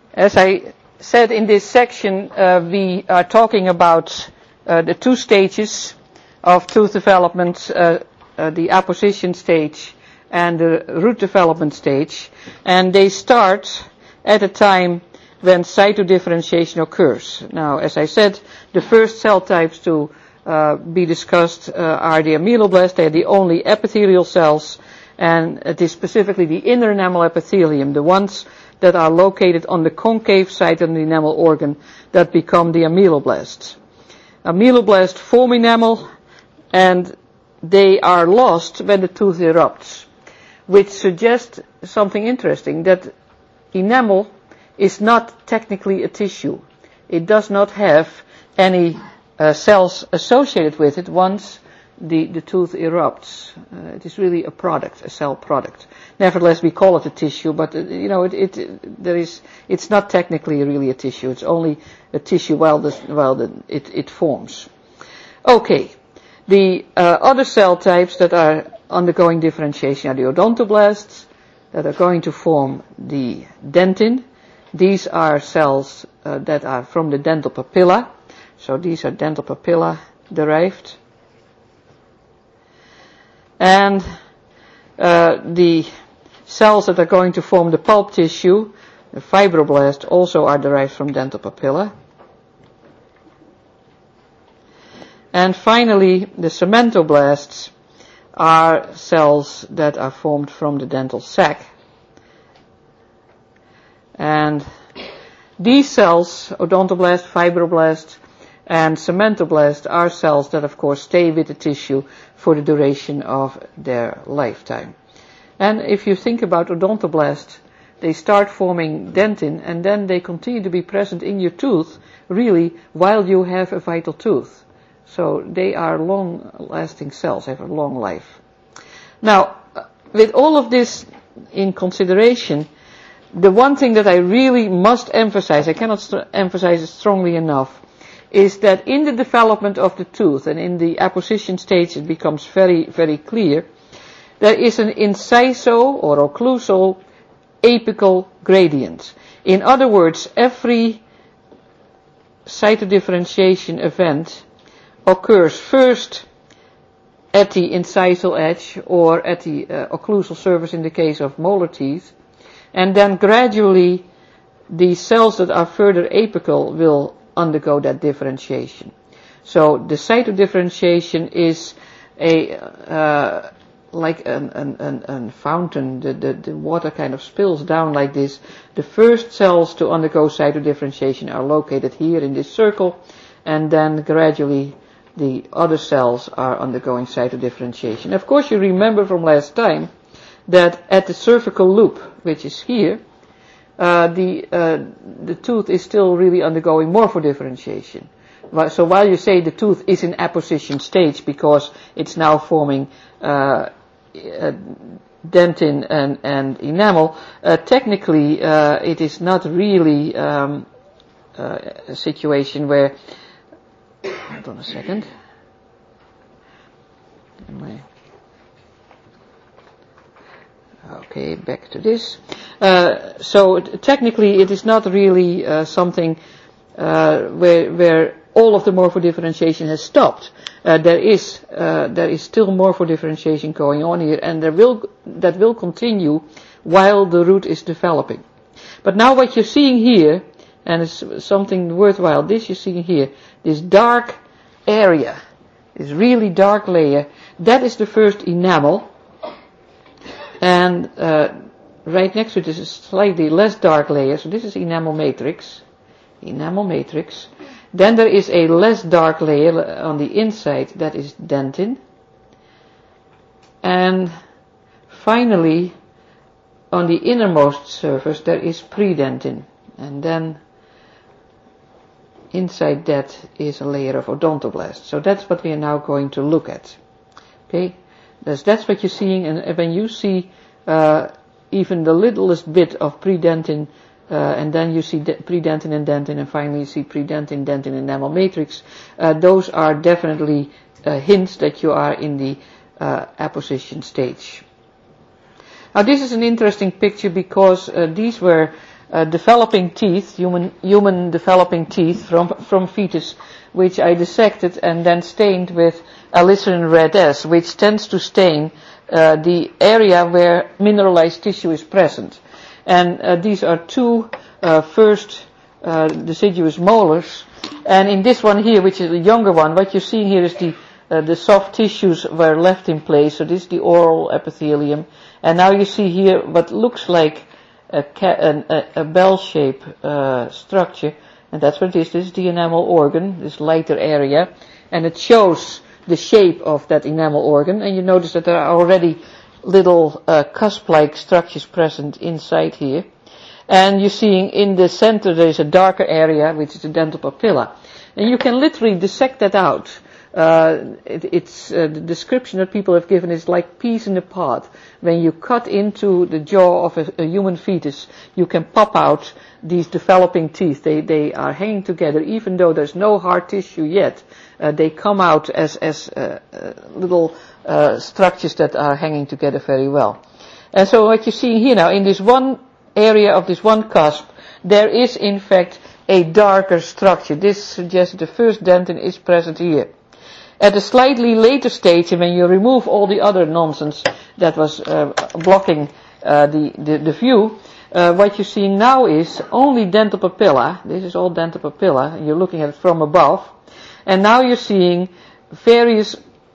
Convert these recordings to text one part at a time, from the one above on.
As I said in this section, we are talking about the two stages of tooth development, the apposition stage and the root development stage, and they start at a time when cytodifferentiation occurs. Now, as I said, the first cell types to be discussed are the ameloblasts. They are the only epithelial cells, and it is specifically the inner enamel epithelium, the ones that are located on the concave side of the enamel organ, that become the ameloblasts. Ameloblasts form enamel, and they are lost when the tooth erupts, which suggests something interesting, that enamel is not technically a tissue. It does not have any cells associated with it once the tooth erupts. It is really a product, a cell product. Nevertheless, we call it a tissue, but it's not technically really a tissue. It's only a tissue while it forms. Okay, the other cell types that are undergoing differentiation are the odontoblasts that are going to form the dentin. These are cells that are from the dental papilla. So these are dental papilla derived. And the cells that are going to form the pulp tissue, the fibroblasts, also are derived from dental papilla. And finally, the cementoblasts are cells that are formed from the dental sac. And these cells, odontoblast, fibroblast, and cementoblast, are cells that of course stay with the tissue for the duration of their lifetime. And if you think about odontoblasts, they start forming dentin, and then they continue to be present in your tooth, really, while you have a vital tooth. So they are long-lasting cells, have a long life. Now, with all of this in consideration, the one thing that I really must emphasize, I cannot emphasize it strongly enough, is that in the development of the tooth and in the apposition stage it becomes very, very clear, there is an incisal or occlusal apical gradient. In other words, every cytodifferentiation event occurs first at the incisal edge or at the occlusal surface in the case of molar teeth, and then gradually the cells that are further apical will undergo that differentiation. So the cytodifferentiation is like a fountain. The water kind of spills down like this. The first cells to undergo cytodifferentiation are located here in this circle, and then gradually the other cells are undergoing cytodifferentiation. Of course, you remember from last time that at the cervical loop, which is here, the tooth is still really undergoing morphodifferentiation. So while you say the tooth is in apposition stage because it's now forming dentin and enamel, technically it is not really a situation where, hold on a second, okay, back to this. So technically it is not really something where all of the morphodifferentiation has stopped. There is still morphodifferentiation going on here, and that will continue while the root is developing. But now what you're seeing here, and it's something worthwhile, this you're seeing here, this dark area, this really dark layer, that is the first enamel. And right next to it is a slightly less dark layer, so this is enamel matrix. Then there is a less dark layer on the inside, that is dentin. And finally, on the innermost surface, there is predentin. And then inside that is a layer of odontoblasts. So that's what we are now going to look at. Okay? That's what you're seeing, and when you see even the littlest bit of predentin, and then you see predentin and dentin, and finally you see predentin, dentin, enamel matrix, those are definitely hints that you are in the apposition stage. Now this is an interesting picture because these were developing teeth, human developing teeth from fetus, which I dissected and then stained with alizarin red S, which tends to stain the area where mineralized tissue is present. And these are two first deciduous molars. And in this one here, which is the younger one, what you're seeing here is the soft tissues were left in place. So this is the oral epithelium. And now you see here what looks like a bell-shaped structure. And that's what it is. This is the enamel organ, this lighter area. And it shows the shape of that enamel organ. And you notice that there are already little cusp-like structures present inside here. And you're seeing in the center there is a darker area, which is the dental papilla. And you can literally dissect that out. The description that people have given is like peas in a pod. When you cut into the jaw of a human fetus, you can pop out these developing teeth. They are hanging together, even though there's no hard tissue yet. They come out as little structures that are hanging together very well. And so what you're seeing here now, in this one area of this one cusp, there is in fact a darker structure. This suggests the first dentin is present here. At a slightly later stage, and when you remove all the other nonsense that was blocking the view, what you're seeing now is only dental papilla. This is all dental papilla, and you're looking at it from above. And now you're seeing various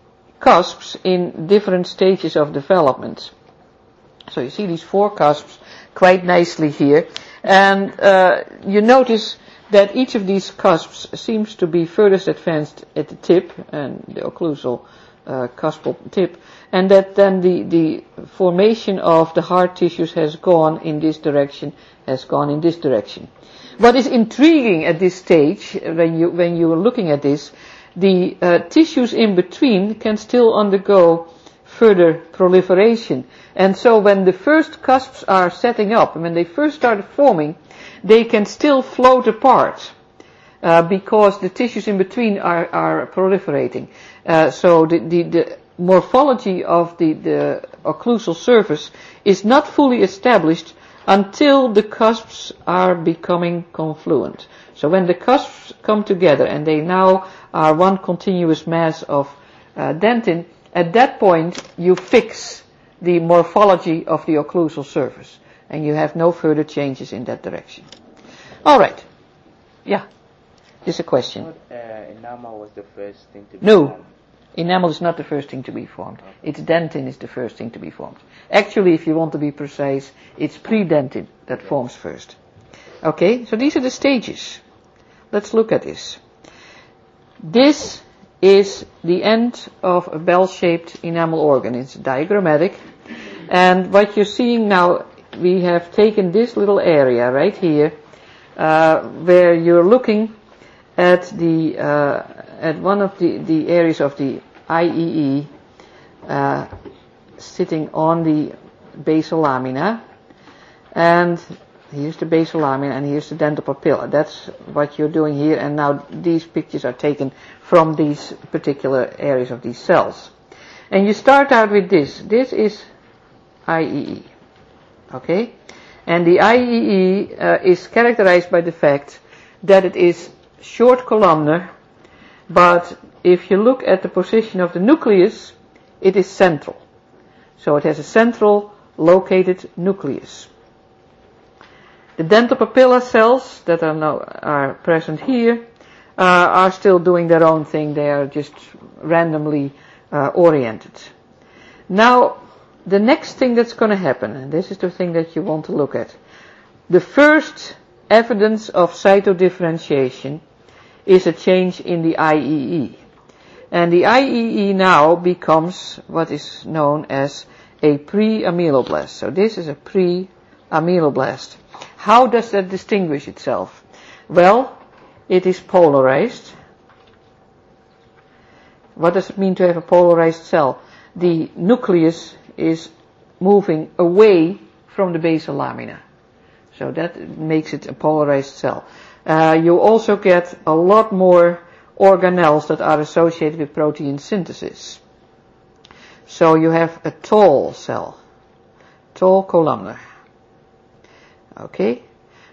cusps in different stages of development. So you see these four cusps quite nicely here. And you notice that each of these cusps seems to be furthest advanced at the tip, and the occlusal cuspal tip, and that then the formation of the hard tissues has gone in this direction, has gone in this direction. What is intriguing at this stage, when you are looking at this, the tissues in between can still undergo further proliferation. And so when the first cusps are setting up, and when they first started forming, they can still float apart because the tissues in between are proliferating. So the morphology of the occlusal surface is not fully established until the cusps are becoming confluent. So when the cusps come together and they now are one continuous mass of dentin, at that point you fix the morphology of the occlusal surface, and you have no further changes in that direction. All right. Yeah. This is a question. Enamel was the first thing to be formed. No. Enamel is not the first thing to be formed. Okay. It's dentin is the first thing to be formed. Actually, if you want to be precise, it's predentin that forms first. Okay, so these are the stages. Let's look at this. This is the end of a bell-shaped enamel organ. It's diagrammatic. And what you're seeing now, we have taken this little area right here, where you're looking at at one of the areas of the IEE, sitting on the basal lamina, and here's the basal lamina, and here's the dental papilla. That's what you're doing here, and now these pictures are taken from these particular areas of these cells. And you start out with this. This is IEE. Okay? And the IEE is characterized by the fact that it is short columnar, but if you look at the position of the nucleus, it is central. So it has a central located nucleus. The dental papilla cells that are present here are still doing their own thing. They are just randomly oriented. Now, the next thing that's going to happen, and this is the thing that you want to look at, the first evidence of cytodifferentiation is a change in the IEE. And the IEE now becomes what is known as a pre-ameloblast. So this is a pre-ameloblast. How does that distinguish itself? Well, it is polarized. What does it mean to have a polarized cell? The nucleus is moving away from the basal lamina. So that makes it a polarized cell. You also get a lot more organelles that are associated with protein synthesis. So you have a tall cell, tall columnar. Okay?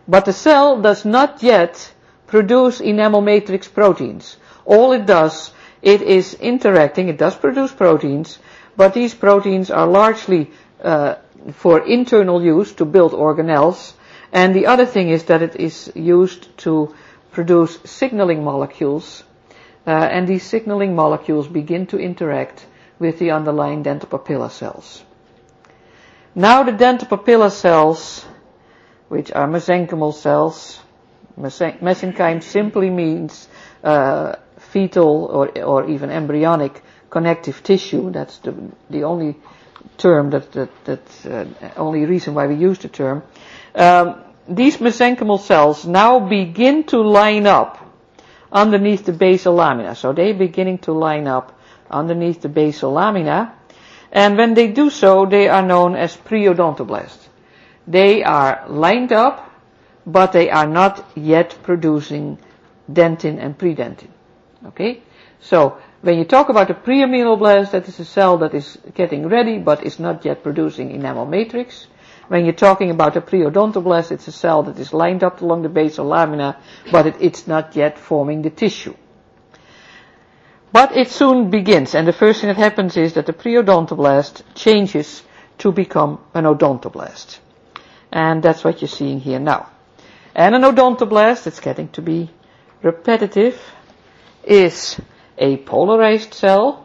But the cell does not yet produce enamel matrix proteins. All it does, it is interacting, it does produce proteins, but these proteins are largely for internal use to build organelles, and the other thing is that it is used to produce signaling molecules, and these signaling molecules begin to interact with the underlying dental papilla cells. Now the dental papilla cells, which are mesenchymal cells, mesenchyme simply means fetal or even embryonic connective tissue. That's the only term only reason why we use the term. These mesenchymal cells now begin to line up underneath the basal lamina. So they're beginning to line up underneath the basal lamina. And when they do so, they are known as preodontoblasts. They are lined up, but they are not yet producing dentin and predentin. Okay? So, when you talk about a preameloblast, that is a cell that is getting ready, but is not yet producing enamel matrix. When you're talking about a preodontoblast, it's a cell that is lined up along the basal lamina, but it's not yet forming the tissue. But it soon begins, and the first thing that happens is that the preodontoblast changes to become an odontoblast. And that's what you're seeing here now. And an odontoblast, it's getting to be repetitive, is a polarized cell.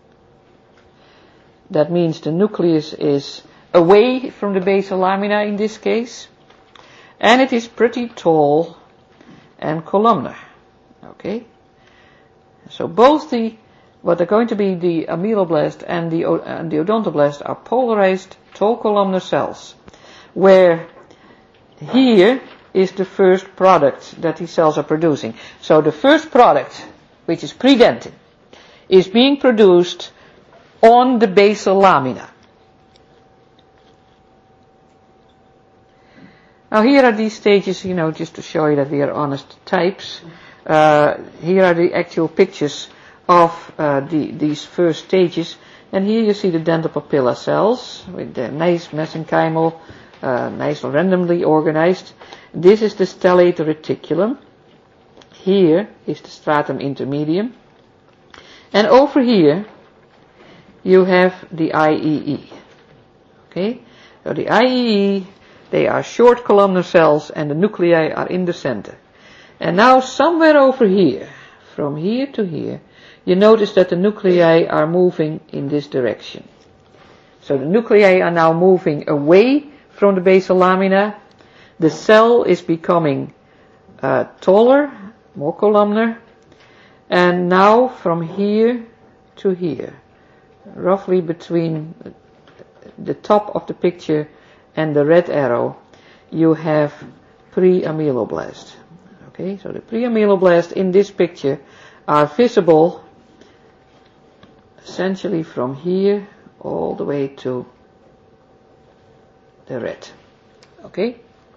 That means the nucleus is away from the basal lamina in this case. And it is pretty tall and columnar. Okay? So both what are going to be the ameloblast and the odontoblast are polarized tall columnar cells, where here is the first product that these cells are producing. So the first product, which is predentin, is being produced on the basal lamina. Now here are these stages, just to show you that we are honest types. Here are the actual pictures of these first stages, and here you see the dental papilla cells with the nice mesenchymal, nice randomly organized. This is the stellate reticulum. Here is the stratum intermedium, and over here you have the IEE. Okay, so the IEE, they are short columnar cells, and the nuclei are in the center. And now somewhere over here, from here to here, you notice that the nuclei are moving in this direction. So the nuclei are now moving away from the basal lamina. The cell is becoming taller, more columnar. And now from here to here, roughly between the top of the picture and the red arrow, you have preameloblast. Okay, so the preameloblasts in this picture are visible essentially from here all the way to the red. Okay?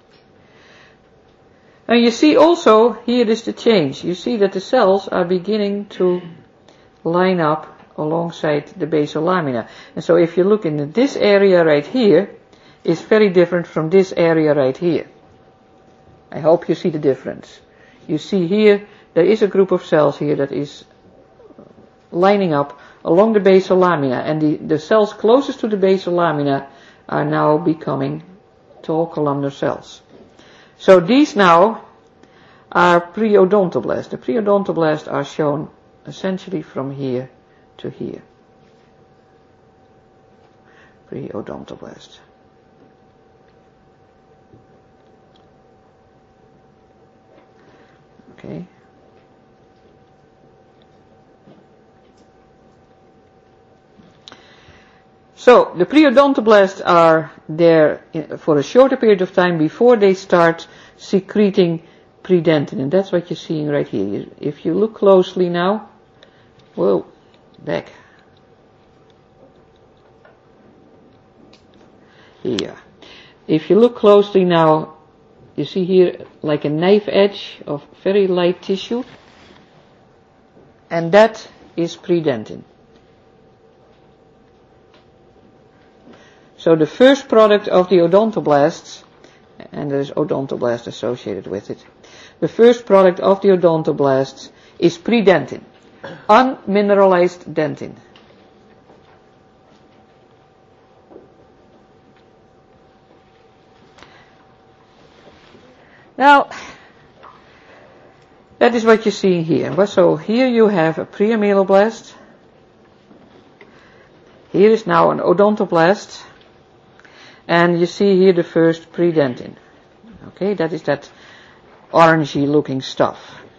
And you see also, here is the change. You see that the cells are beginning to line up alongside the basal lamina. And so if you look in this area right here, it's very different from this area right here. I hope you see the difference. You see here, there is a group of cells here that is lining up along the basal lamina, and the cells closest to the basal lamina are now becoming tall columnar cells. So these now are preodontoblasts. The preodontoblasts are shown essentially from here to here. Preodontoblast. Okay. So the preodontoblasts are there for a shorter period of time before they start secreting predentin, and that's what you're seeing right here. If you look closely now, whoa, back. Here. If you look closely now, you see here like a knife edge of very light tissue, and that is predentin. So the first product of the odontoblasts, and there is odontoblast associated with it. The first product of the odontoblast is predentin, unmineralized dentin. Now, that is what you see here. So here you have a preameloblast. Here is now an odontoblast. And you see here the first predentin. Okay, that is that orangey looking stuff.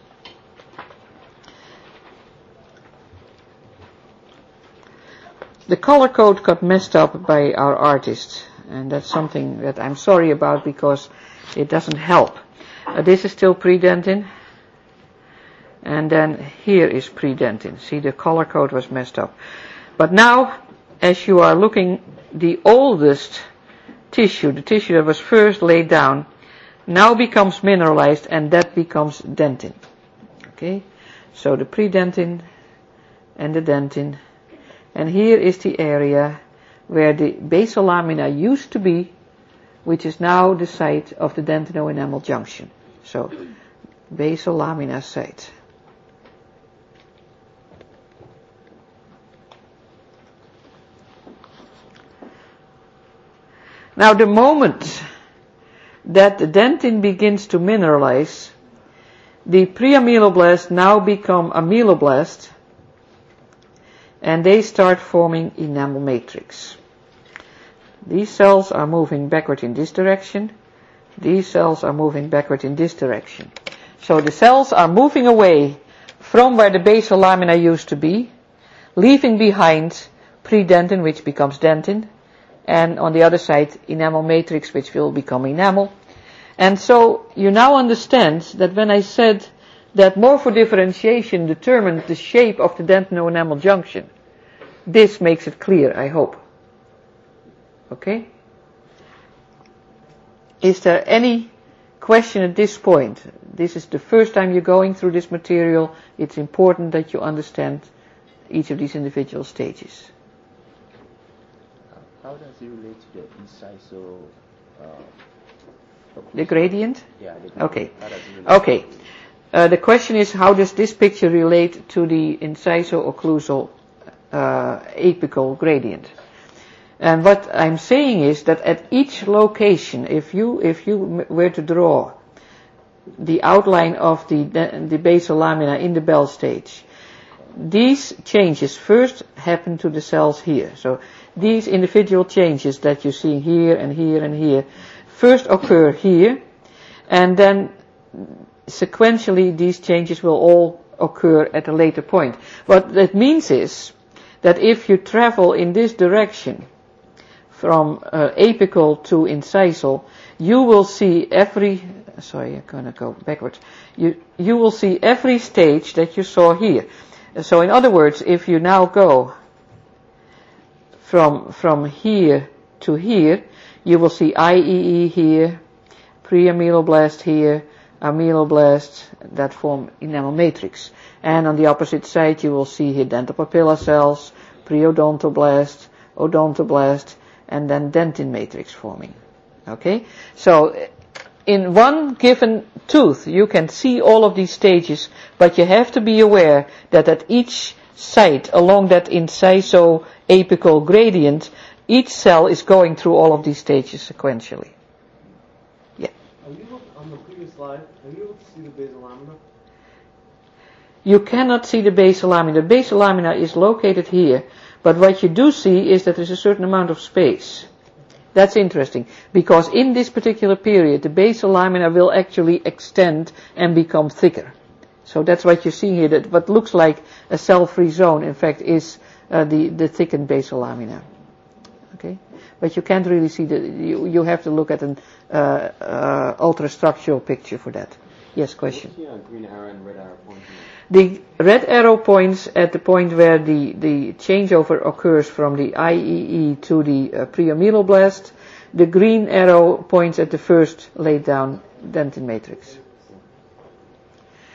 The color code got messed up by our artist, and that's something that I'm sorry about because it doesn't help. This is still predentin, and then here is predentin. See, the color code was messed up. But now, as you are looking, the oldest tissue, the tissue that was first laid down, now becomes mineralized, and that becomes dentin. Okay, so the predentin and the dentin, and here is the area where the basal lamina used to be, which is now the site of the dentino-enamel junction. So, basal lamina site. Now, the moment that the dentin begins to mineralize, the preameloblasts now become ameloblasts, and they start forming enamel matrix. These cells are moving backward in this direction. These cells are moving backward in this direction. So the cells are moving away from where the basal lamina used to be, leaving behind predentin, which becomes dentin, and on the other side, enamel matrix, which will become enamel. And so you now understand that when I said that morphodifferentiation determined the shape of the dentino-enamel junction, this makes it clear, I hope. Okay? Is there any question at this point? This is the first time you're going through this material. It's important that you understand each of these individual stages. How does it relate to the inciso? The gradient? Yeah, the gradient. Okay. How does it relate? Okay. The question is, how does this picture relate to the inciso-occlusal apical gradient? And what I'm saying is that at each location, if you were to draw the outline of the basal lamina in the Bell stage, these changes first happen to the cells here. So these individual changes that you see here and here and here first occur here, and then sequentially these changes will all occur at a later point. What that means is that if you travel in this direction from apical to incisal, you will see every, sorry, I'm going to go backwards. You will see every stage that you saw here. So in other words, if you now go from here to here, you will see IEE here, preameloblast here, ameloblast that form enamel matrix. And on the opposite side, you will see here dental papilla cells, preodontoblast, odontoblast, and then dentin matrix forming. Okay? So, in one given tooth, you can see all of these stages, but you have to be aware that at each site along that inciso-apical gradient, each cell is going through all of these stages sequentially. Yeah. On the previous slide, are you able to see the basal lamina? You cannot see the basal lamina. The basal lamina is located here, but what you do see is that there's a certain amount of space. That's interesting, because in this particular period, the basal lamina will actually extend and become thicker. So that's what you see here, that what looks like a cell-free zone, in fact, is the thickened basal lamina. Okay? But you can't really see you have to look at an ultrastructural picture for that. Yes, question? What's the green arrow and red arrow pointing at? The red arrow points at the point where the changeover occurs from the IEE to the preameloblast. The green arrow points at the first laid down dentin matrix.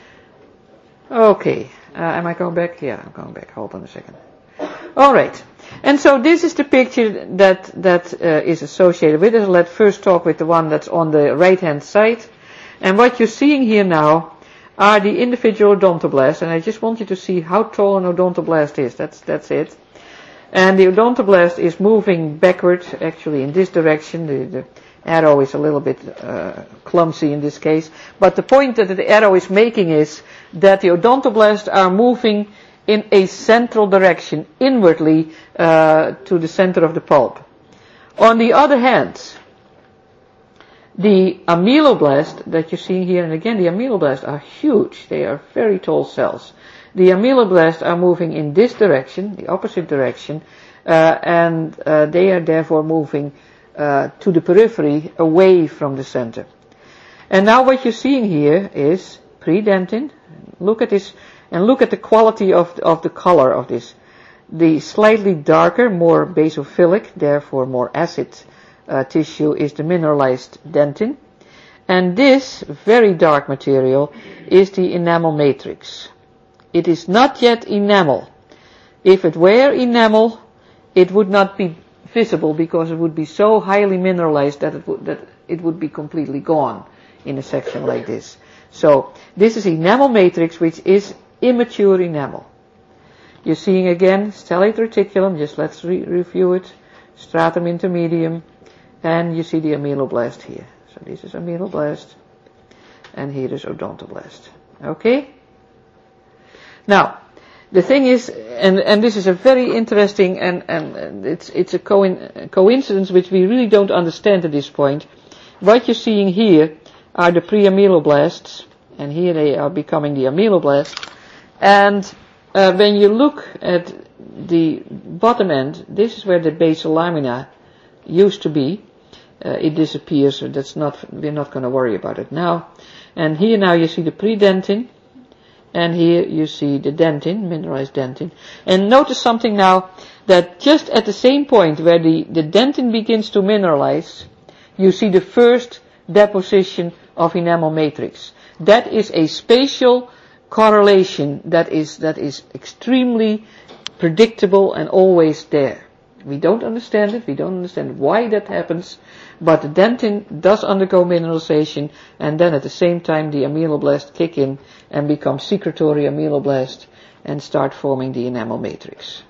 Okay. Am I going back? Yeah, I'm going back. Hold on a second. All right. And so this is the picture that is associated with it. Let's first talk with the one that's on the right-hand side. And what you're seeing here now are the individual odontoblasts, and I just want you to see how tall an odontoblast is. That's it. And the odontoblast is moving backward, actually in this direction. The arrow is a little bit clumsy in this case. But the point that the arrow is making is that the odontoblasts are moving in a central direction, inwardly, to the center of the pulp. On the other hand, the ameloblast that you're seeing here, and again, the ameloblasts are huge. They are very tall cells. The ameloblasts are moving in this direction, the opposite direction, and they are therefore moving to the periphery, away from the center. And now what you're seeing here is pre-dentin. Look at this, and look at the quality of the color of this. The slightly darker, more basophilic, therefore more acid tissue is the mineralized dentin. And this very dark material is the enamel matrix. It is not yet enamel. If it were enamel, it would not be visible because it would be so highly mineralized that it would be completely gone in a section like this. So this is enamel matrix, which is immature enamel. You're seeing again stellate reticulum. Just let's review it. Stratum intermedium, and you see the ameloblast here. So this is ameloblast, and here is odontoblast. Okay. Now, the thing is, and this is a very interesting, and it's a coincidence which we really don't understand at this point. What you're seeing here are the pre-ameloblasts, and here they are becoming the ameloblasts. And when you look at the bottom end, this is where the basal lamina used to be. It disappears, so we're not going to worry about it now. And here now you see the pre-dentin. And here you see the dentin, mineralized dentin. And notice something now, that just at the same point where the dentin begins to mineralize, you see the first deposition of enamel matrix. That is a spatial correlation that is extremely predictable and always there. We don't understand it, we don't understand why that happens, but the dentin does undergo mineralization, and then at the same time the ameloblasts kick in and become secretory ameloblast and start forming the enamel matrix.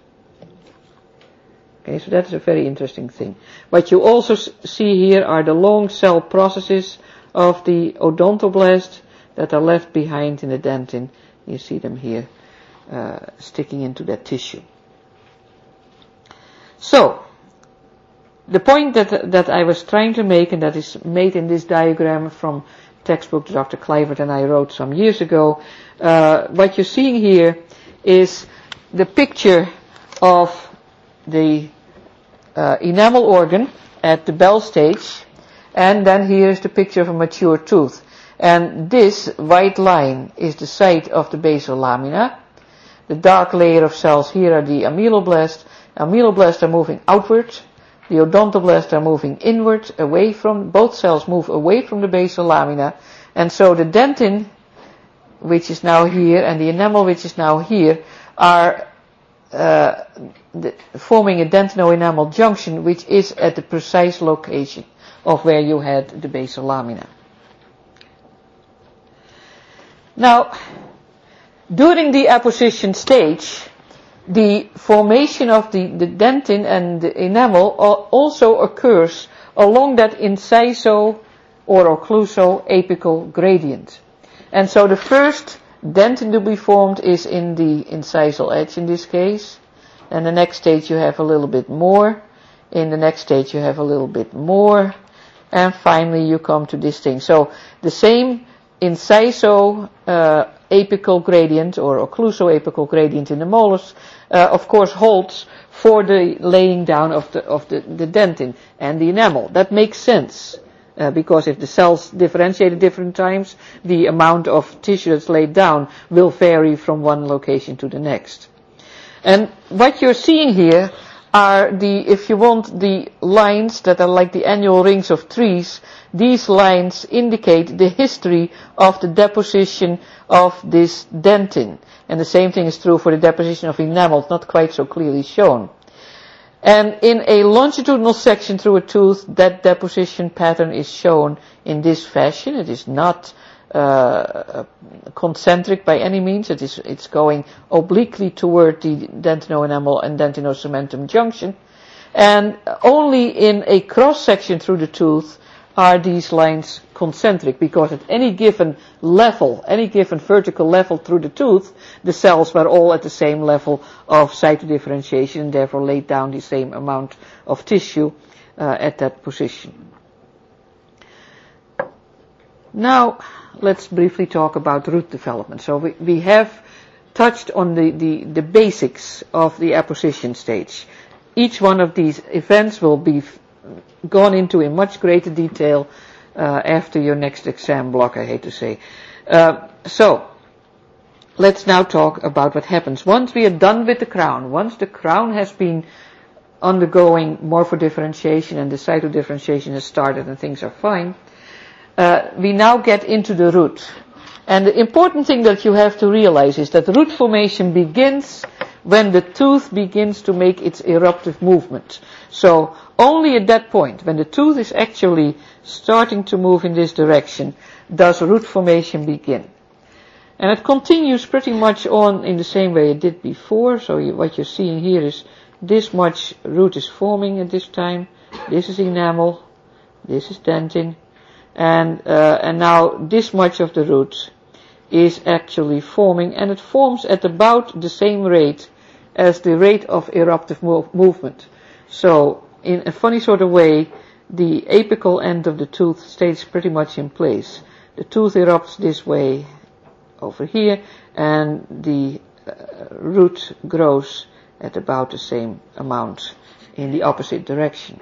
Okay, so that's a very interesting thing. What you also see here are the long cell processes of the odontoblast that are left behind in the dentin. You see them here sticking into that tissue. So, the point that I was trying to make, and that is made in this diagram from textbook Dr. Kluivert and I wrote some years ago, what you're seeing here is the picture of the enamel organ at the Bell stage, and then here's the picture of a mature tooth. And this white line is the site of the basal lamina. The dark layer of cells here are the ameloblasts. Ameloblasts are moving outward. The odontoblasts are moving inward, away from, both cells move away from the basal lamina. And so the dentin, which is now here, and the enamel, which is now here, are forming a dentino-enamel junction, which is at the precise location of where you had the basal lamina. Now, during the apposition stage, the formation of the dentin and the enamel also occurs along that inciso or occluso-apical gradient. And so the first dentin to be formed is in the incisal edge in this case. And the next stage you have a little bit more. In the next stage you have a little bit more. And finally you come to this thing. So the same inciso apical gradient or occluso-apical gradient in the molars, of course, holds for the laying down of the dentin and the enamel. That makes sense, because if the cells differentiate at different times, the amount of tissue that's laid down will vary from one location to the next. And what you're seeing here are if you want, the lines that are like the annual rings of trees. These lines indicate the history of the deposition of this dentin. And the same thing is true for the deposition of enamel, not quite so clearly shown. And in a longitudinal section through a tooth, that deposition pattern is shown in this fashion. It is not concentric by any means. It's going obliquely toward the dentinoenamel and dentinocementum junction. And only in a cross section through the tooth are these lines concentric, because at any given level, any given vertical level through the tooth, the cells were all at the same level of cytodifferentiation and therefore laid down the same amount of tissue at that position. Now, let's briefly talk about root development. So we have touched on the basics of the apposition stage. Each one of these events will be gone into in much greater detail after your next exam block, I hate to say. So, let's now talk about what happens once we are done with the crown. Once the crown has been undergoing morphodifferentiation and the cytodifferentiation has started and things are fine, we now get into the root. And the important thing that you have to realize is that root formation begins when the tooth begins to make its eruptive movement. So only at that point, when the tooth is actually starting to move in this direction, does root formation begin. And it continues pretty much on in the same way it did before. So what you're seeing here is this much root is forming at this time. This is enamel. This is dentin. And now this much of the root is actually forming, and it forms at about the same rate as the rate of eruptive movement. So, in a funny sort of way, the apical end of the tooth stays pretty much in place. The tooth erupts this way over here, and the root grows at about the same amount in the opposite direction.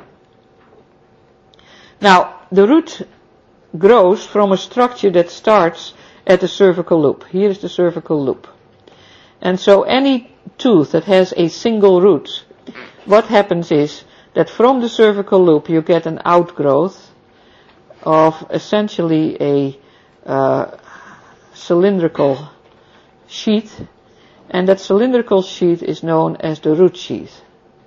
Now, the root grows from a structure that starts at the cervical loop. Here is the cervical loop. And so any tooth that has a single root, what happens is that from the cervical loop you get an outgrowth of essentially a cylindrical sheath, and that cylindrical sheath is known as the root sheath.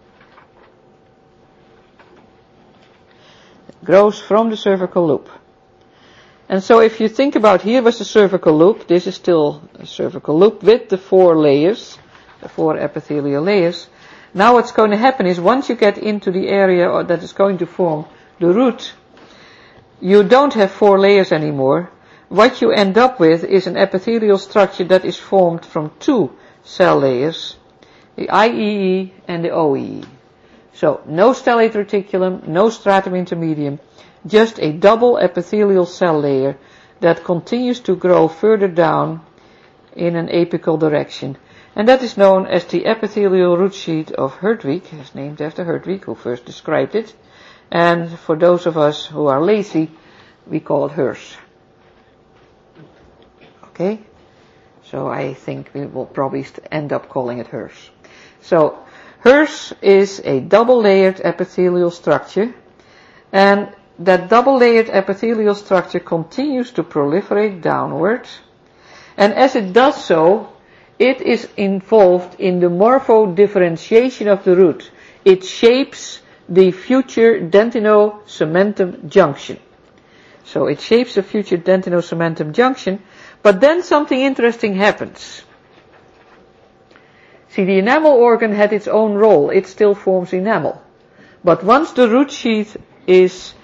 It grows from the cervical loop. And so if you think about, here was the cervical loop, this is still a cervical loop with the 4 layers, the 4 epithelial layers. Now what's going to happen is once you get into the area that is going to form the root, you don't have 4 layers anymore. What you end up with is an epithelial structure that is formed from 2 cell layers, the IEE and the OEE. So no stellate reticulum, no stratum intermedium, just a double epithelial cell layer that continues to grow further down in an apical direction. And that is known as the epithelial root sheath of Hertwig. It's named after Hertwig, who first described it. And for those of us who are lazy, we call it Hirsch. Okay? So I think we will probably end up calling it Hirsch. So Hirsch is a double-layered epithelial structure, and that double-layered epithelial structure continues to proliferate downward, and as it does so, it is involved in the morphodifferentiation of the root. It shapes the future dentinocementum junction. So it shapes the future dentinocementum junction, but then something interesting happens. See, the enamel organ had its own role. It still forms enamel. But once the root sheath is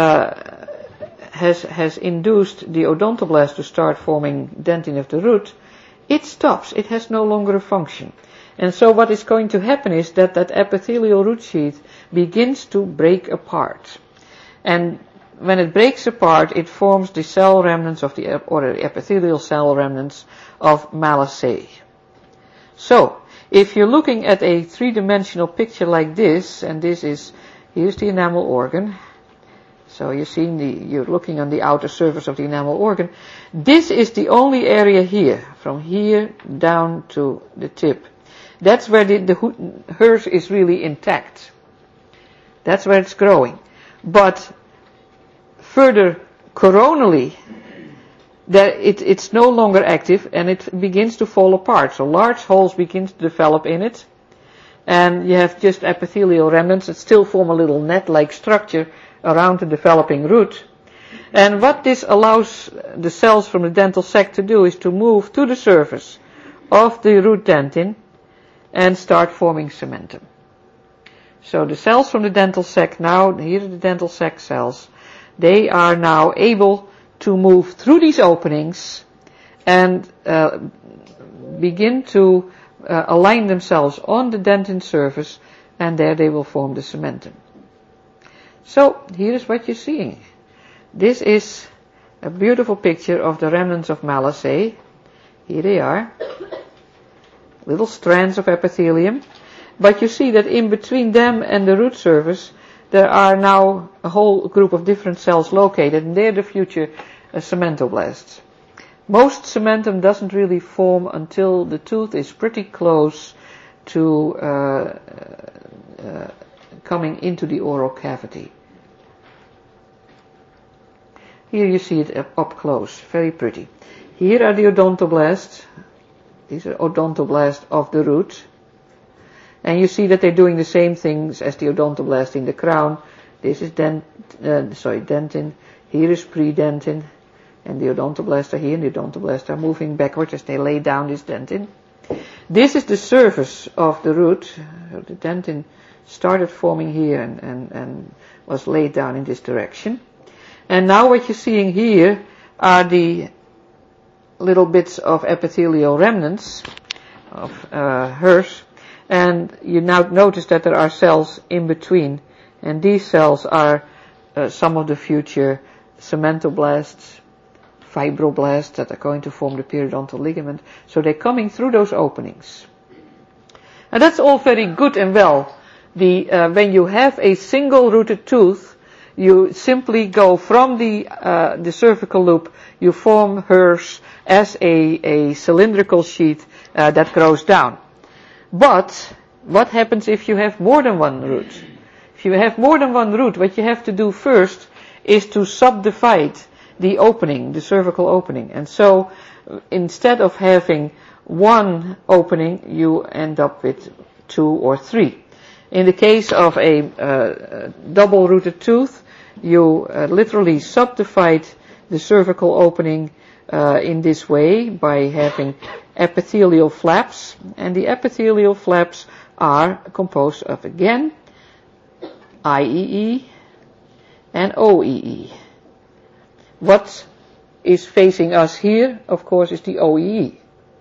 has induced the odontoblast to start forming dentin of the root, it stops. It has no longer a function. And so what is going to happen is that that epithelial root sheath begins to break apart. And when it breaks apart, it forms the cell remnants of the epithelial cell remnants of Malassez. So, if you're looking at a 3-dimensional picture like this, and here's the enamel organ. So you're looking on the outer surface of the enamel organ. This is the only area here, from here down to the tip. That's where the Hirsch is really intact. That's where it's growing. But further coronally, it's no longer active and it begins to fall apart. So large holes begin to develop in it. and you have just epithelial remnants that still form a little net-like structure around the developing root. And what this allows the cells from the dental sac to do is to move to the surface of the root dentin and start forming cementum. So the cells from the dental sac now, here are the dental sac cells, they are now able to move through these openings and begin to align themselves on the dentin surface, and there they will form the cementum. So here is what you're seeing. This is a beautiful picture of the remnants of Malassez. Here they are, little strands of epithelium. But you see that in between them and the root surface, there are now a whole group of different cells located, and they're the future cementoblasts. Most cementum doesn't really form until the tooth is pretty close to coming into the oral cavity. Here you see it up close, very pretty. Here are the odontoblasts. These are odontoblasts of the root. And you see that they're doing the same things as the odontoblast in the crown. This is dentin. Here is predentin. And the odontoblasts are here, and the odontoblasts are moving backwards as they lay down this dentin. This is the surface of the root. The dentin started forming here and was laid down in this direction. And now what you're seeing here are the little bits of epithelial remnants of hers. And you now notice that there are cells in between. And these cells are some of the future cementoblasts, fibroblasts that are going to form the periodontal ligament. So they're coming through those openings. And that's all very good and well. When you have a single rooted tooth, you simply go from the cervical loop, you form hers as a cylindrical sheath that grows down. But what happens if you have more than one root? If you have more than one root, what you have to do first is to subdivide the opening, the cervical opening. And so instead of having one opening, you end up with 2 or 3. In the case of a double rooted tooth, you literally subdivide the cervical opening in this way by having epithelial flaps, and the epithelial flaps are composed of, again, IEE and OEE. What is facing us here, of course, is the OEE.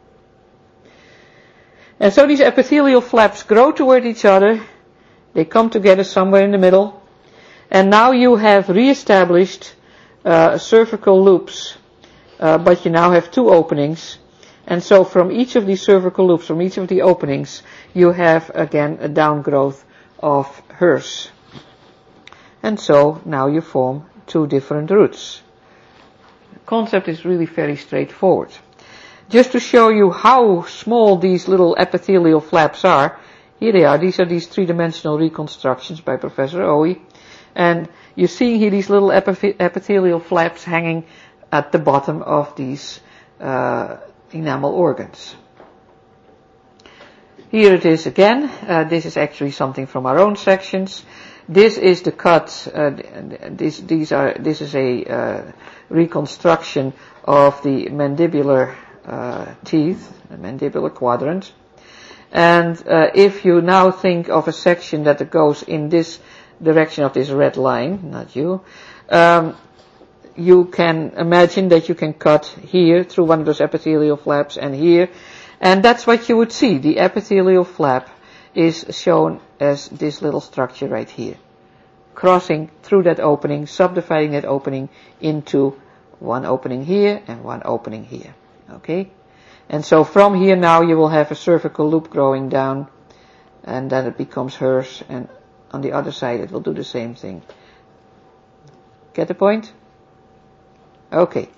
And so these epithelial flaps grow toward each other, they come together somewhere in the middle, and now you have re-established cervical loops, but you now have 2 openings. And so from each of these cervical loops, from each of the openings, you have again a downgrowth of hers. And so now you form 2 different roots. The concept is really very straightforward. Just to show you how small these little epithelial flaps are, here they are. These are these 3-dimensional reconstructions by Professor Oey. And you're seeing here these little epithelial flaps hanging at the bottom of these enamel organs. Here it is again. This is actually something from our own sections. This is the cut. This is a reconstruction of the mandibular teeth, the mandibular quadrant. And if you now think of a section that goes in this direction of this red line, not you, you can imagine that you can cut here through one of those epithelial flaps and here, and that's what you would see. The epithelial flap is shown as this little structure right here, crossing through that opening, subdividing that opening into one opening here and one opening here. Okay? And so from here now you will have a cervical loop growing down, and then it becomes hers, and on the other side it will do the same thing. Get the point? Okay.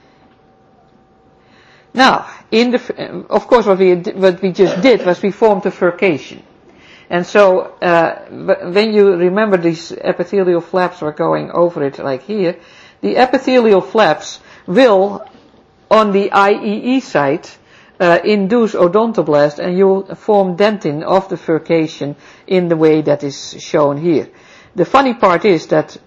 Now, of course what we just did was we formed a furcation. And so, when you remember these epithelial flaps were going over it like here, the epithelial flaps will, on the IEE side, induce odontoblast, and you'll form dentin of the furcation in the way that is shown here. The funny part is that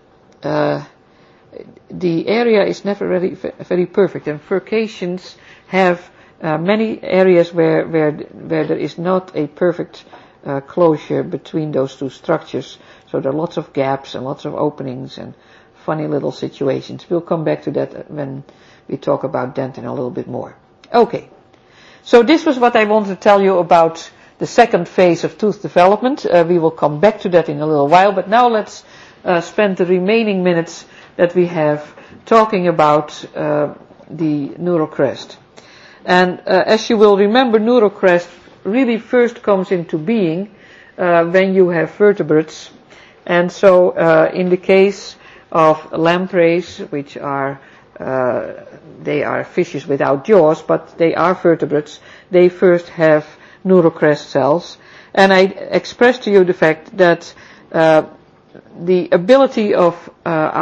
the area is never really very perfect, and furcations have many areas where there is not a perfect closure between those two structures. So there are lots of gaps and lots of openings and funny little situations. We'll come back to that when we talk about dentin a little bit more. Okay. So this was what I wanted to tell you about the second phase of tooth development. We will come back to that in a little while, but now let's spend the remaining minutes that we have talking about the neurocrest. And as you will remember, neurocrest really first comes into being when you have vertebrates. And so in the case of lampreys, which are they are fishes without jaws, but they are vertebrates, they first have neurocrest cells. And I expressed to you the fact that the ability of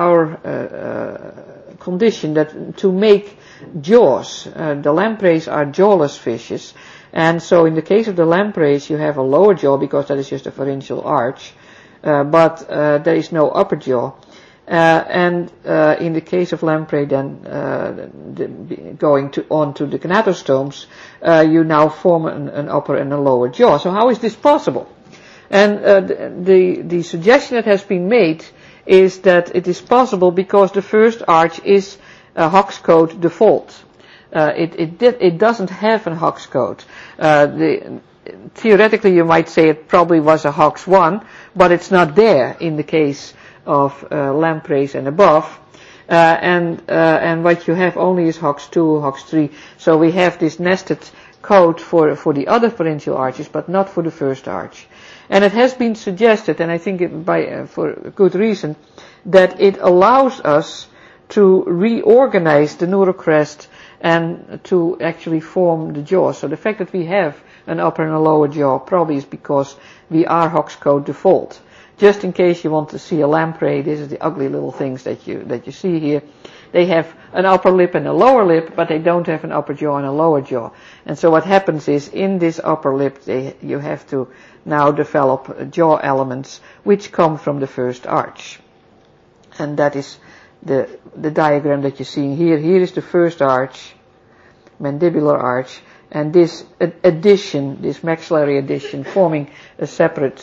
our condition that to make jaws, the lampreys are jawless fishes, and so in the case of the lampreys you have a lower jaw because that is just a pharyngeal arch, but there is no upper jaw. And in the case of lamprey, then going on to the gnatostomes, you now form an upper and a lower jaw. So how is this possible? And the suggestion that has been made is that it is possible because the first arch is a Hox code default. It doesn't have a Hox code. Theoretically, you might say it probably was a Hox 1, but it's not there in the case of lampreys and above, and what you have only is Hox 2, Hox 3. So we have this nested code for the other pharyngeal arches, but not for the first arch. And it has been suggested, and I think for a good reason, that it allows us to reorganize the neurocrest and to actually form the jaw. So the fact that we have an upper and a lower jaw probably is because we are Hox code default. Just in case you want to see a lamprey, this is the ugly little things that you see here. They have an upper lip and a lower lip, but they don't have an upper jaw and a lower jaw. And so what happens is in this upper lip, you have to now develop jaw elements which come from the first arch. And that is the diagram that you're seeing here. Here is the first arch, mandibular arch, and this addition, this maxillary addition, forming a separate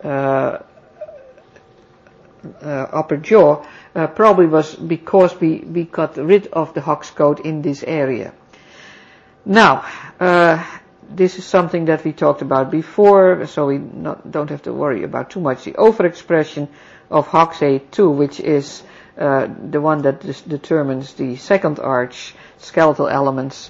upper jaw, probably was because we got rid of the Hox code in this area. Now, this is something that we talked about before, so we don't have to worry about too much. The overexpression of HOXA2, which is the one that determines the second arch skeletal elements,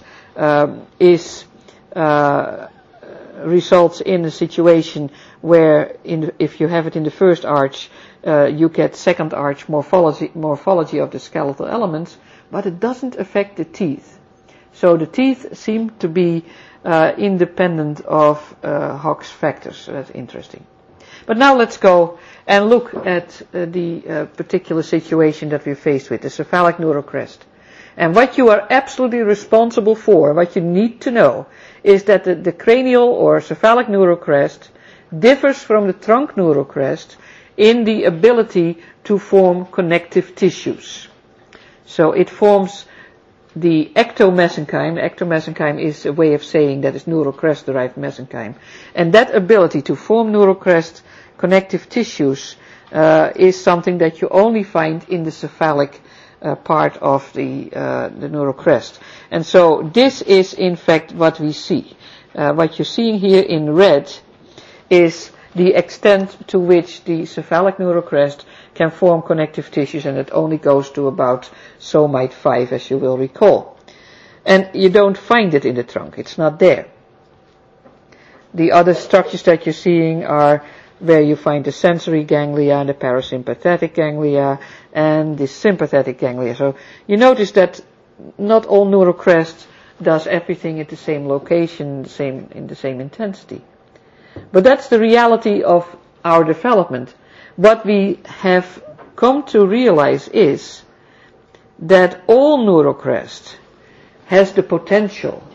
results in a situation where if you have it in the first arch, you get second arch morphology of the skeletal elements, but it doesn't affect the teeth. So the teeth seem to be independent of Hox factors, so that's interesting. But now let's go and look at the particular situation that we're faced with, the cephalic neurocrest. And what you are absolutely responsible for, what you need to know, is that the cranial or cephalic neurocrest differs from the trunk neurocrest in the ability to form connective tissues. So it forms the ectomesenchyme. Ectomesenchyme is a way of saying that it's neurocrest-derived mesenchyme. And that ability to form neurocrest connective tissues is something that you only find in the cephalic part of the neurocrest. And so this is in fact what we see. What you're seeing here in red is the extent to which the cephalic neurocrest can form connective tissues, and it only goes to about somite 5, as you will recall. And you don't find it in the trunk, it's not there. The other structures that you're seeing are where you find the sensory ganglia, the parasympathetic ganglia, and the sympathetic ganglia. So you notice that not all neurocrest does everything at the same location, in the same intensity. But that's the reality of our development. What we have come to realize is that all neurocrest has the potential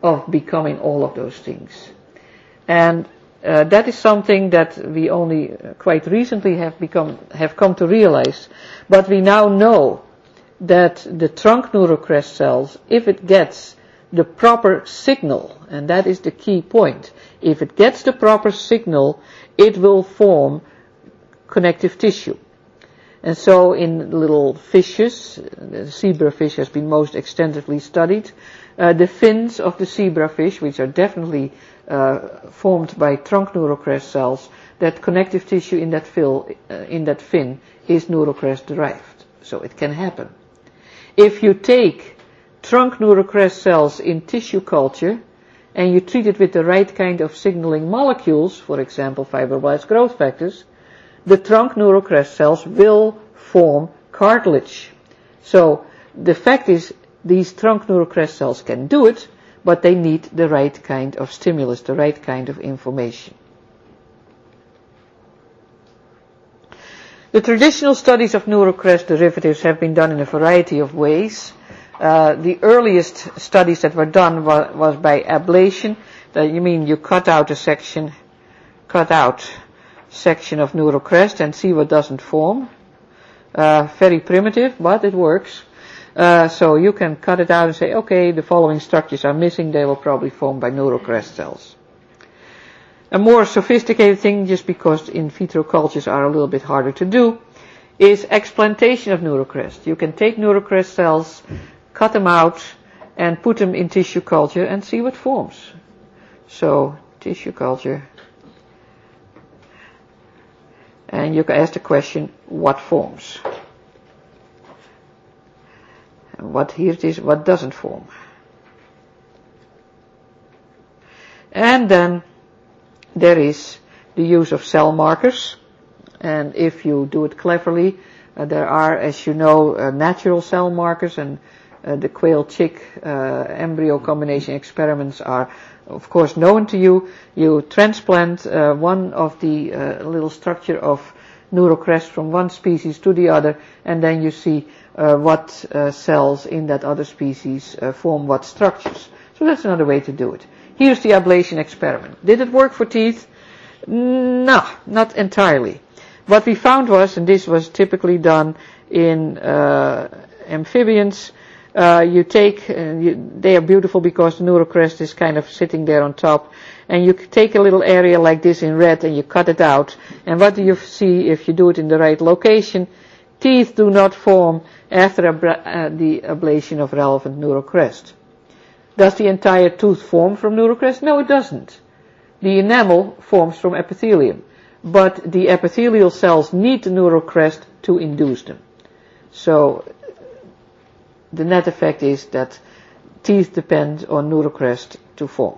of becoming all of those things. And that is something that we only quite recently have come to realize. But we now know that the trunk neurocrest cells, if it gets the proper signal, and that is the key point, if it gets the proper signal, it will form connective tissue. And so in little fishes, the zebrafish has been most extensively studied, the fins of the zebrafish, which are definitely formed by trunk neurocrest cells, that connective tissue in that fin is neurocrest derived. So it can happen. If you take trunk neurocrest cells in tissue culture and you treat it with the right kind of signaling molecules, for example fibroblast growth factors, the trunk neurocrest cells will form cartilage. So the fact is, these trunk neurocrest cells can do it, but they need the right kind of stimulus, the right kind of information. The traditional studies of neurocrest derivatives have been done in a variety of ways. The earliest studies that were done was by ablation. You mean you cut out section of neurocrest and see what doesn't form. Very primitive, but it works. So you can cut it out and say, okay, the following structures are missing, they will probably form by neurocrest cells. A more sophisticated thing, just because in vitro cultures are a little bit harder to do, is explantation of neurocrest. You can take neurocrest cells, cut them out, and put them in tissue culture and see what forms. So, tissue culture. And you can ask the question, what forms? And what doesn't form? And then there is the use of cell markers. And if you do it cleverly, there are, as you know, natural cell markers, and the quail-chick embryo combination experiments are, of course, known to you. You transplant one of the little structure of neurocrest from one species to the other, and then you see what cells in that other species form what structures. So that's another way to do it. Here's the ablation experiment. Did it work for teeth? No, not entirely. What we found was, and this was typically done in amphibians, they are beautiful because the neurocrest is kind of sitting there on top, and you take a little area like this in red and you cut it out, and what do you see if you do it in the right location? Teeth do not form after the ablation of relevant neurocrest. Does the entire tooth form from neurocrest? No, it doesn't. The enamel forms from epithelium, but the epithelial cells need the neurocrest to induce them. So the net effect is that teeth depend on neurocrest to form.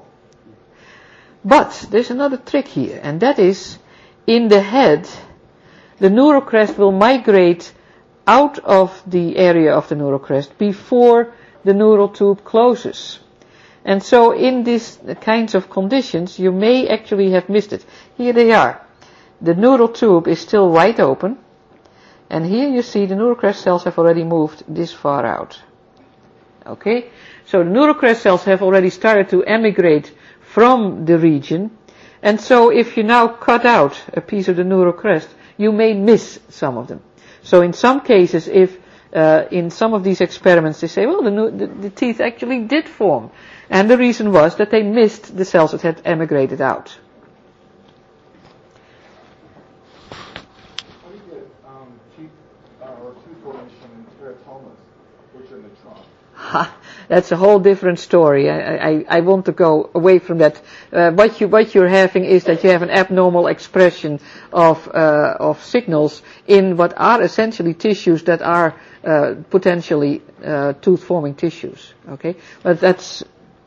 But there's another trick here, and that is, in the head, the neurocrest will migrate out of the area of the neurocrest before the neural tube closes. And so in these kinds of conditions, you may actually have missed it. Here they are. The neural tube is still wide open, and here you see the neurocrest cells have already moved this far out. Okay? So the neurocrest cells have already started to emigrate from the region, and so if you now cut out a piece of the neurocrest, you may miss some of them. So in some cases, if in some of these experiments they say, well, the teeth actually did form, and the reason was that they missed the cells that had emigrated out. How do you get teeth or tooth formation in teratomas, which are in the trunk? That's a whole different story. I want to go away from that. What you're having is that you have an abnormal expression of signals in what are essentially tissues that are potentially tooth-forming tissues. Okay, but that's.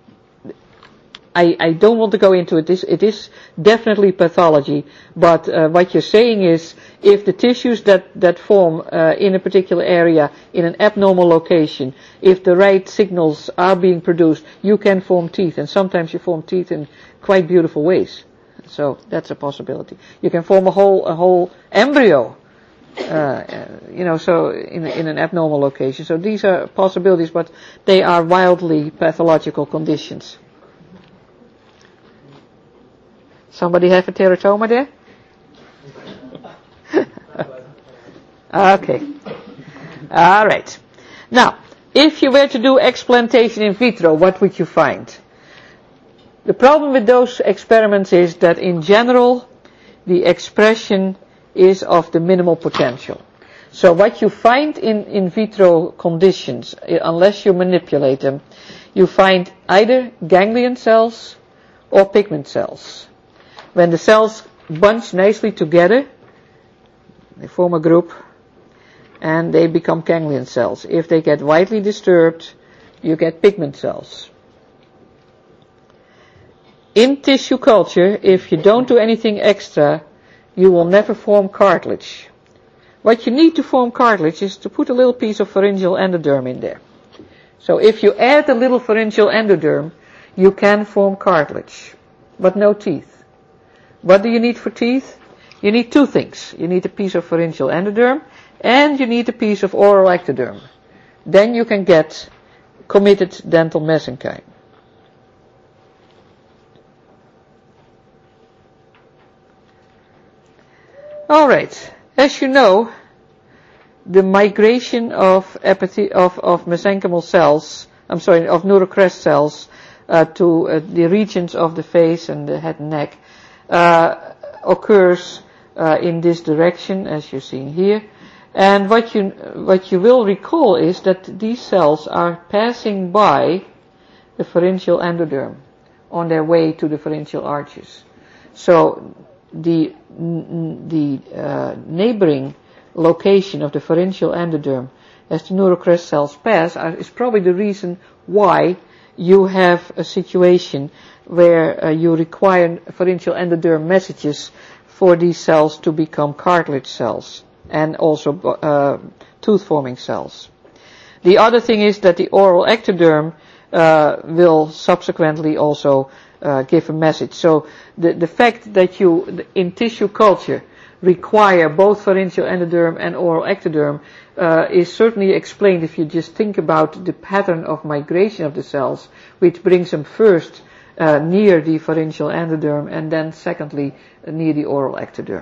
I don't want to go into it. It is definitely pathology, but what you're saying is, if the tissues that form in a particular area in an abnormal location, if the right signals are being produced, you can form teeth, and sometimes you form teeth in quite beautiful ways. So that's a possibility. You can form a whole embryo, so in an abnormal location. So these are possibilities, but they are wildly pathological conditions. Somebody have a teratoma there? Okay. All right. Now, if you were to do explantation in vitro, what would you find? The problem with those experiments is that in general, the expression is of the minimal potential. So what you find in vitro conditions, unless you manipulate them, you find either ganglion cells or pigment cells. When the cells bunch nicely together, they form a group, and they become ganglion cells. If they get widely disturbed, you get pigment cells. In tissue culture, if you don't do anything extra, you will never form cartilage. What you need to form cartilage is to put a little piece of pharyngeal endoderm in there. So if you add a little pharyngeal endoderm, you can form cartilage, but no teeth. What do you need for teeth? You need two things. You need a piece of pharyngeal endoderm, and you need a piece of oral ectoderm. Then you can get committed dental mesenchyme. All right. As you know, the migration of mesenchymal cells, of neurocrest cells to the regions of the face and the head and neck occurs in this direction, as you're seeing here. And what you will recall is that these cells are passing by the pharyngeal endoderm on their way to the pharyngeal arches. So the neighboring location of the pharyngeal endoderm as the neurocrest cells pass is probably the reason why you have a situation where you require pharyngeal endoderm messages for these cells to become cartilage cells and also tooth-forming cells. The other thing is that the oral ectoderm will subsequently also give a message. So the fact that you, in tissue culture, require both pharyngeal endoderm and oral ectoderm is certainly explained if you just think about the pattern of migration of the cells, which brings them first near the pharyngeal endoderm and then secondly near the oral ectoderm.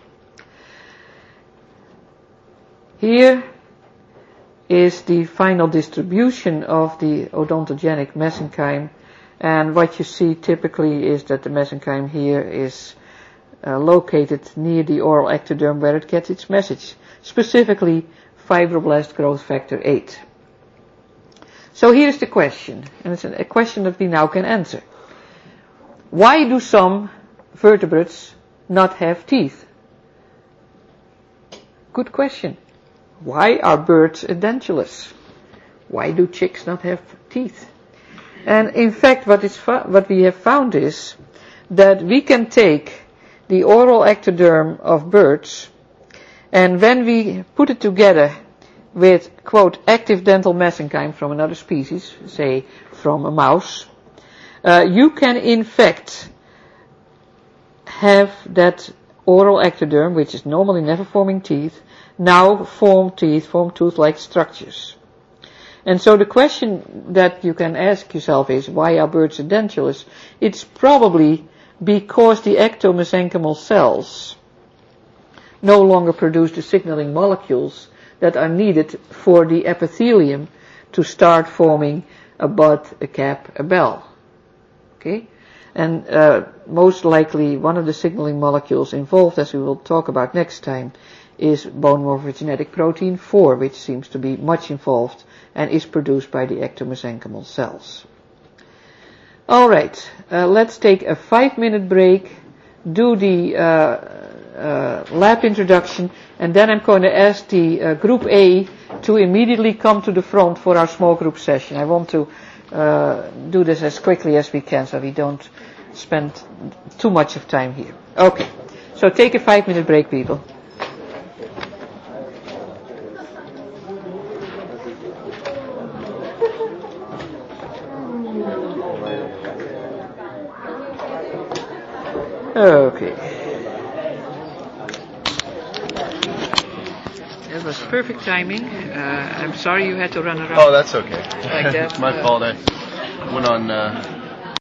Here is the final distribution of the odontogenic mesenchyme, and what you see typically is that the mesenchyme here is located near the oral ectoderm where it gets its message, specifically fibroblast growth factor 8. So here's the question, and it's a question that we now can answer. Why do some vertebrates not have teeth? Good question. Why are birds edentulous? Why do chicks not have teeth? And in fact, what we have found is that we can take the oral ectoderm of birds, and when we put it together with, quote, active dental mesenchyme from another species, say from a mouse, you can in fact have that oral ectoderm, which is normally never forming teeth, now form tooth-like structures. And so the question that you can ask yourself is, why are birds edentulous? It's probably because the ectomesenchymal cells no longer produce the signaling molecules that are needed for the epithelium to start forming a bud, a cap, a bell. Okay? And most likely one of the signaling molecules involved, as we will talk about next time, is bone morphogenetic protein 4, which seems to be much involved and is produced by the ectomesenchymal cells. Alright, let's take a 5-minute break, do the lab introduction, and then I'm going to ask the group A to immediately come to the front for our small group session. I want to do this as quickly as we can so we don't spend too much of time here. Okay, so take a 5-minute break, people. Okay. That was perfect timing. I'm sorry you had to run around. Oh, that's okay. Like that. It's my fault. I went on